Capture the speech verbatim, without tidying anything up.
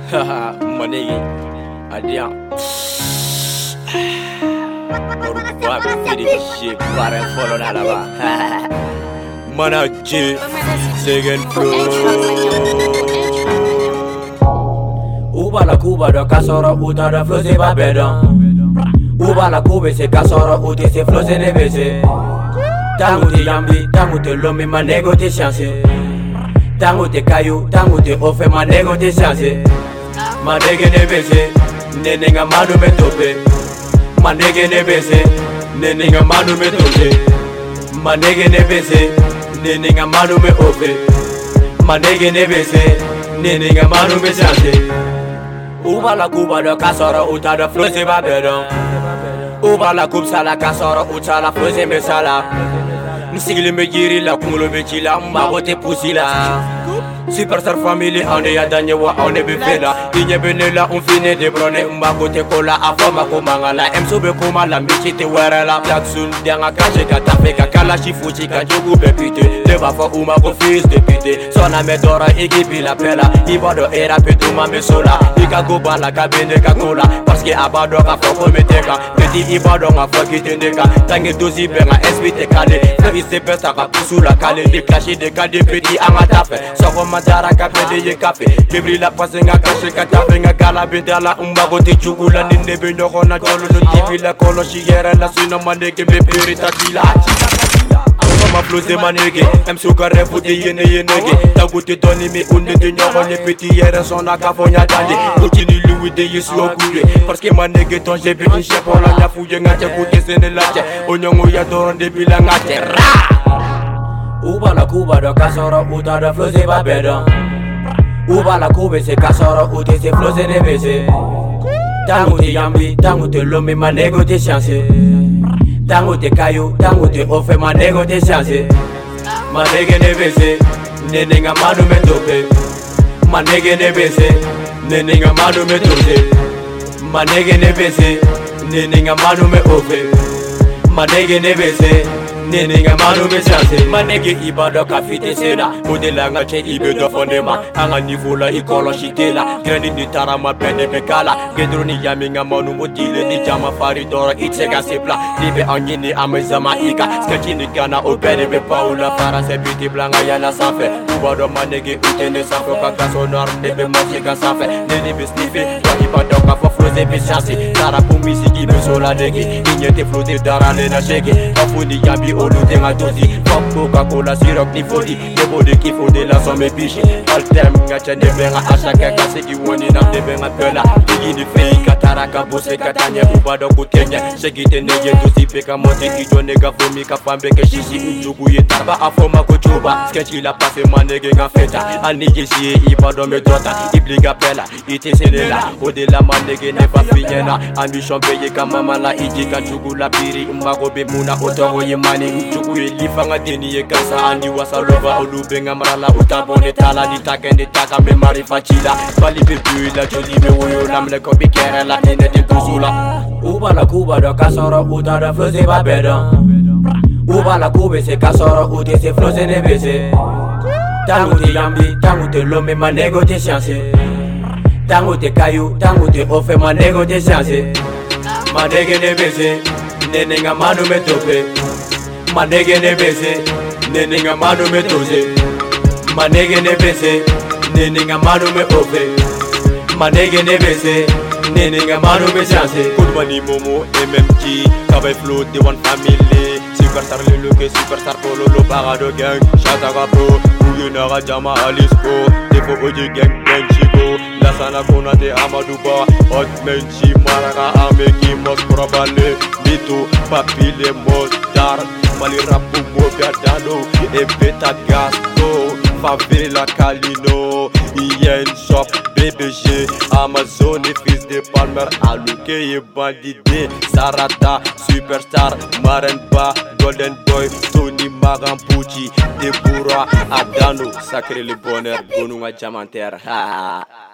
Haha, my nigga, adieu. Pourquoi me faire des shit par un follow là-bas? Manager, second floor. Uba la Cuba de Casora, Uta de Flosse Babedon. Uba la Cuba, c'est Casora, Uta, c'est Flosse Nebese. Tango te Yambi, Tango te Lomi, ma nego te chance. Tango te Caillou, Tango te Ofe, ma nego te chance. Ma nege Nebese, Nenenga Manu me tope. Ma nege Nebese, Nenenga Manu me tope. Ma nege Nebese, Nenenga Manu me ofe. Ma nege Nebese, Nenenga Manu me chance. Uba la Cuba de Casora, Uta de Flosse Babedon. Uba la Cuba sala Casora, Uta la Flosse me sala. Nsigli me giri la kunglo be chila, mbagote pusila. Superstar family, on est à Danyewa, on est befela. Il y a benela, on finit de brone, mbagote kola, afama komangala. Msobe koma la michite werela. Jackson, dianga kache katafe, kakala shifuchi, kajugu bepite. Leva fa uma go fils de pite. Sona medora, ekipi la pela. Ibado era petuma me sola. Ika go bala, kabene kakola. Parce que abado ka foko meteka. Petit ibado nga fakite neka. Tangi dozi benga, espite kale. Flevi se pesta ka pusula kale. De clashi de kade petit angatafe. Soko Dara kafe de kafe kibri la pase nga kashe katafe nga gala bedala umbago te chugula ninde benyo kona jolo no tivi la kolo shigera la sino maneke me purita tila ma flose manege em sukare futi yene yenege tagute doni mi unde de nyoko ne petit yere sona kafonya dande utini lui de yesu okude parce que manege ton j'ai bien chef on la fouye nga te koute sene la che onyongo ya doronde bila nga te ra. Uba la Cuba de Casora, Uta de Flosse Babedon. Uba la Cuba, c'est Casora, Uta, c'est Flosse Nebese. Tango te Yambi, Tango te Lomi, ma nego te chance. Tango te Caillou, Tango te Ofe, ma nego te chance. Ma nege Nebese, Nenenga Manu me tope. Ma nege Nebese, Nenenga Manu me tope. Ma nege Nebese, Nenenga Manu me ofe. Ma nege Nebese, Nenenga Manu me chance. Ma nege ibado kafite sena. Modela nga che ibe do fondema. Anga niveau la ikolo shitela. Grandi ni tarama pene bekala. Gedro ni yami nga manu modile. Ni jama faridora itega sepla. Libe anyini amezama ika. Sketchi ni gana obene be paula. Para se biti blanga yana safe. Ubado ma nege utene safe. Kaka sonar nebe machika safe. Nene be snife. Kwa ibado kafa floze be chance. Tara pumisi ibe sola nege. Inyete floze dara lena sheke. Kafuni yami olu tenga dozi. Fuck Coca-Cola, syrup ni fodi. Debo de kifo de la somme biche. All time ngacha nebenga ashaka kase ki woni na nebenga pela. Bigi ni fei kataraka bose katanya ubado kutenya. Shekite neye dozi peka monte kijo nega fomi kafambe ke shishi ujugu yetaba afoma kuchuba. Sketchi la passe manege nga feta. Anige siye ibado me dota. Ibliga pela, ite senela. Odela manege nefa finyena. Ambition beye kama la iji kanchugu la biri. Mbago be muna otoro yemani. Chuku elifa nga deni ye kasa andi wasalova olube nga marala utabone tala ni takende taka me marifa chila bali bebu la jodi me woyo lamle ko bikere la ene de tuzula. Uba la Cuba de Casora, Uta de Flosse Babedon. Uba la Cuba, c'est Casora, Uta, c'est Flosse Nebese. Tango te Yambi, Tango te Lomi, ma nego te chance. Tango te Caillou, Tango te Ofe, ma nego te chance. Ma nege Nebese, Nenenga Manu me tope. Ma nege Nebese, Nenenga Manu me toze. Ma nege Nebese, Nenenga Manu me ofe. Ma nege Nebese, Nenenga Manu me chance. Good money Momo, M M G, Kawai Flow, the one family. Superstar Leluke, Superstar Polo, lo Parado Gang. Shataga Pro, Uyunaga Jama Alisco. Defo Oji Gang, Benchigo. Lasana Kona de Amadouba. Hot Menchi, Maraga Ameki, Mos Probale. Mito, Papile, Mostar. Mali rapu mobia dano, e beta gasto, favela Calino, Yen shop, B B G, Amazon, fils de Palmer, Aluke et Bandide, Sarata, Superstar, Marenba, Golden Boy, Tony Marampucci, Deborah, Adano, sacré le bonheur, Gonunga Diamanter, ha ha.